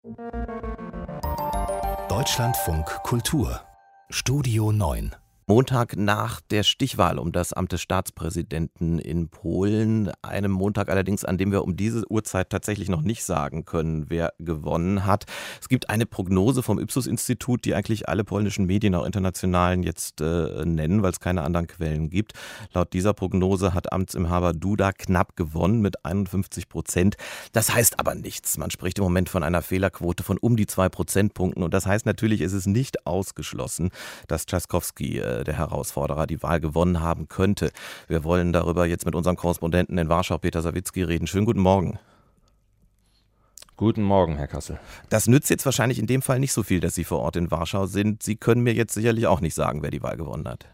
Deutschlandfunk Kultur Studio 9. Montag nach der Stichwahl um das Amt des Staatspräsidenten in Polen. Einem Montag allerdings, an dem wir um diese Uhrzeit tatsächlich noch nicht sagen können, wer gewonnen hat. Es gibt eine Prognose vom Ipsos-Institut, die eigentlich alle polnischen Medien, auch internationalen, jetzt nennen, weil es keine anderen Quellen gibt. Laut dieser Prognose hat Amtsinhaber Duda knapp gewonnen mit 51%. Das heißt aber nichts. Man spricht im Moment von einer Fehlerquote von um die 2 Prozentpunkten. Und das heißt natürlich, ist es nicht ausgeschlossen, dass Trzaskowski, der Herausforderer, die Wahl gewonnen haben könnte. Wir wollen darüber jetzt mit unserem Korrespondenten in Warschau, Peter Sawicki, reden. Schönen guten Morgen. Guten Morgen, Herr Kassel. Das nützt jetzt wahrscheinlich in dem Fall nicht so viel, dass Sie vor Ort in Warschau sind. Sie können mir jetzt sicherlich auch nicht sagen, wer die Wahl gewonnen hat.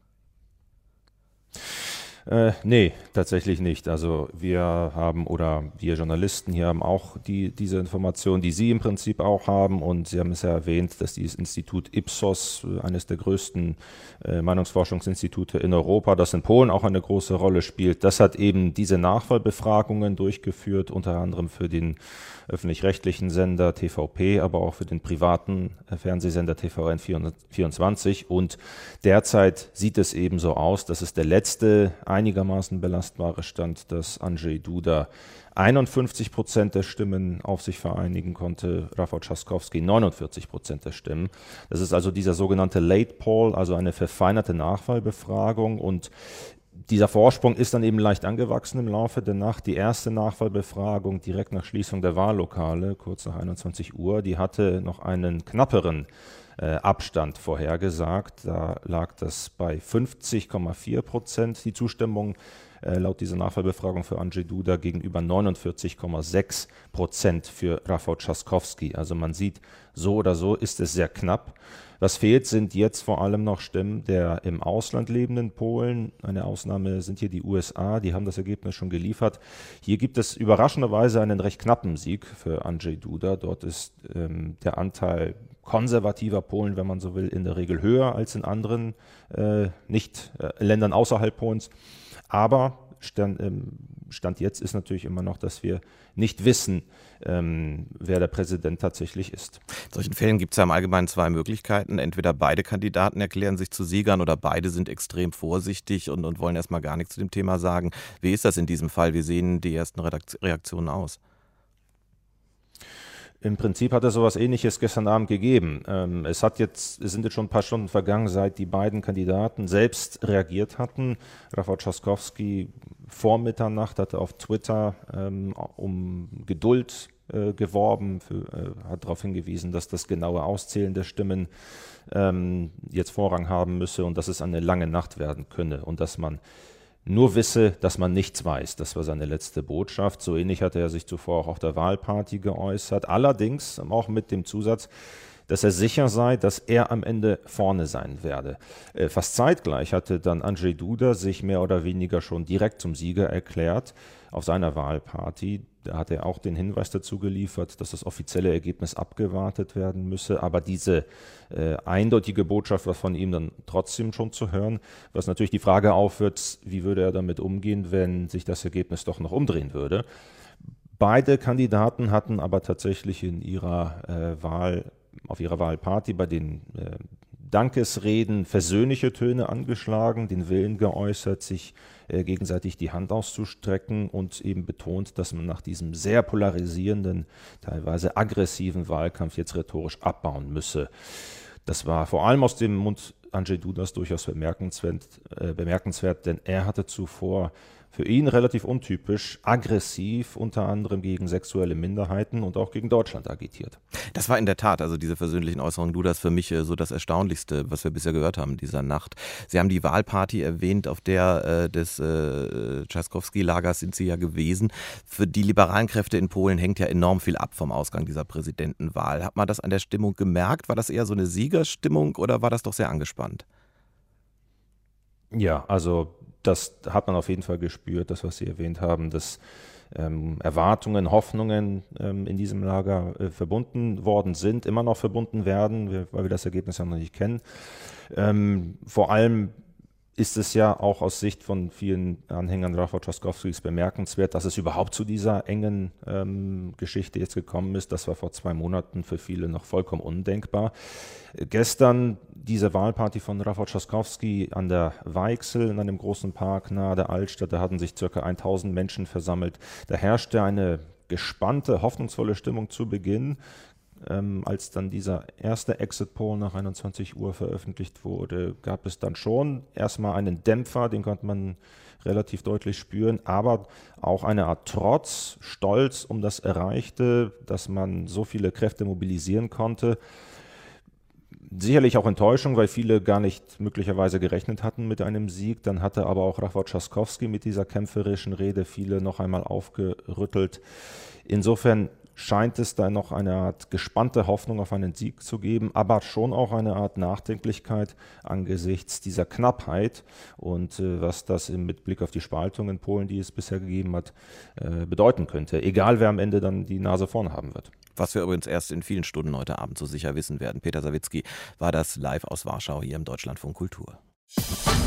Nee, tatsächlich nicht. Also wir Journalisten hier haben auch diese Information, die Sie im Prinzip auch haben. Und Sie haben es ja erwähnt, dass dieses Institut Ipsos, eines der größten Meinungsforschungsinstitute in Europa, das in Polen auch eine große Rolle spielt, das hat eben diese Nachwahlbefragungen durchgeführt, unter anderem für den öffentlich-rechtlichen Sender TVP, aber auch für den privaten Fernsehsender TVN24. Und derzeit sieht es eben so aus, dass es der letzte einigermaßen belastbare Stand, dass Andrzej Duda 51% der Stimmen auf sich vereinigen konnte, Rafał Trzaskowski 49% der Stimmen. Das ist also dieser sogenannte Late Poll, also eine verfeinerte Nachwahlbefragung, und dieser Vorsprung ist dann eben leicht angewachsen im Laufe der Nacht. Die erste Nachwahlbefragung direkt nach Schließung der Wahllokale, kurz nach 21 Uhr, die hatte noch einen knapperen Abstand vorhergesagt. Da lag das bei 50,4% die Zustimmung laut dieser Nachwahlbefragung für Andrzej Duda gegenüber 49,6% für Rafał Trzaskowski. Also man sieht, so oder so ist es sehr knapp. Was fehlt, sind jetzt vor allem noch Stimmen der im Ausland lebenden Polen. Eine Ausnahme sind hier die USA, die haben das Ergebnis schon geliefert. Hier gibt es überraschenderweise einen recht knappen Sieg für Andrzej Duda. Dort ist der Anteil konservativer Polen, wenn man so will, in der Regel höher als in anderen Ländern außerhalb Polens. Aber Stand jetzt ist natürlich immer noch, dass wir nicht wissen, wer der Präsident tatsächlich ist. In solchen Fällen gibt es ja im Allgemeinen zwei Möglichkeiten. Entweder beide Kandidaten erklären sich zu Siegern oder beide sind extrem vorsichtig und wollen erstmal gar nichts zu dem Thema sagen. Wie ist das in diesem Fall? Wie sehen die ersten Reaktionen aus? Im Prinzip hat es sowas Ähnliches gestern Abend gegeben. Es sind jetzt schon ein paar Stunden vergangen, seit die beiden Kandidaten selbst reagiert hatten. Rafał Trzaskowski vor Mitternacht hatte auf Twitter um Geduld geworben, hat darauf hingewiesen, dass das genaue Auszählen der Stimmen jetzt Vorrang haben müsse und dass es eine lange Nacht werden könne und dass man nur wisse, dass man nichts weiß. Das war seine letzte Botschaft. So ähnlich hatte er sich zuvor auch auf der Wahlparty geäußert. Allerdings auch mit dem Zusatz, dass er sicher sei, dass er am Ende vorne sein werde. Fast zeitgleich hatte dann Andrzej Duda sich mehr oder weniger schon direkt zum Sieger erklärt auf seiner Wahlparty. Da hat er auch den Hinweis dazu geliefert, dass das offizielle Ergebnis abgewartet werden müsse. Aber diese eindeutige Botschaft war von ihm dann trotzdem schon zu hören, was natürlich die Frage aufwirft, wie würde er damit umgehen, wenn sich das Ergebnis doch noch umdrehen würde. Beide Kandidaten hatten aber tatsächlich auf ihrer Wahlparty bei den Dankesreden versöhnliche Töne angeschlagen, den Willen geäußert, sich gegenseitig die Hand auszustrecken und eben betont, dass man nach diesem sehr polarisierenden, teilweise aggressiven Wahlkampf jetzt rhetorisch abbauen müsse. Das war vor allem aus dem Mund Andrzej Dudas durchaus bemerkenswert, denn er hatte zuvor für ihn relativ untypisch, aggressiv unter anderem gegen sexuelle Minderheiten und auch gegen Deutschland agitiert. Das war in der Tat, also diese versöhnlichen Äußerungen Dudas für mich so das Erstaunlichste, was wir bisher gehört haben dieser Nacht. Sie haben die Wahlparty erwähnt, auf der des Trzaskowski-Lagers sind Sie ja gewesen. Für die liberalen Kräfte in Polen hängt ja enorm viel ab vom Ausgang dieser Präsidentenwahl. Hat man das an der Stimmung gemerkt? War das eher so eine Siegerstimmung oder war das doch sehr angespannt? Ja, also das hat man auf jeden Fall gespürt, das, was Sie erwähnt haben, dass Erwartungen, Hoffnungen in diesem Lager verbunden worden sind, immer noch verbunden werden, weil wir das Ergebnis ja noch nicht kennen. Vor allem ist es ja auch aus Sicht von vielen Anhängern Rafał Trzaskowskis bemerkenswert, dass es überhaupt zu dieser engen Geschichte jetzt gekommen ist. Das war vor 2 Monaten für viele noch vollkommen undenkbar. Gestern diese Wahlparty von Rafał Trzaskowski an der Weichsel in einem großen Park nahe der Altstadt. Da hatten sich ca. 1000 Menschen versammelt. Da herrschte eine gespannte, hoffnungsvolle Stimmung zu Beginn. Als dann dieser erste Exit-Poll nach 21 Uhr veröffentlicht wurde, gab es dann schon erstmal einen Dämpfer, den konnte man relativ deutlich spüren, aber auch eine Art Trotz, Stolz um das Erreichte, dass man so viele Kräfte mobilisieren konnte. Sicherlich auch Enttäuschung, weil viele gar nicht möglicherweise gerechnet hatten mit einem Sieg. Dann hatte aber auch Rafał Trzaskowski mit dieser kämpferischen Rede viele noch einmal aufgerüttelt. Insofern scheint es da noch eine Art gespannte Hoffnung auf einen Sieg zu geben, aber schon auch eine Art Nachdenklichkeit angesichts dieser Knappheit und was das mit Blick auf die Spaltung in Polen, die es bisher gegeben hat, bedeuten könnte. Egal, wer am Ende dann die Nase vorn haben wird. Was wir übrigens erst in vielen Stunden heute Abend so sicher wissen werden. Peter Sawicki war das live aus Warschau hier im Deutschlandfunk Kultur.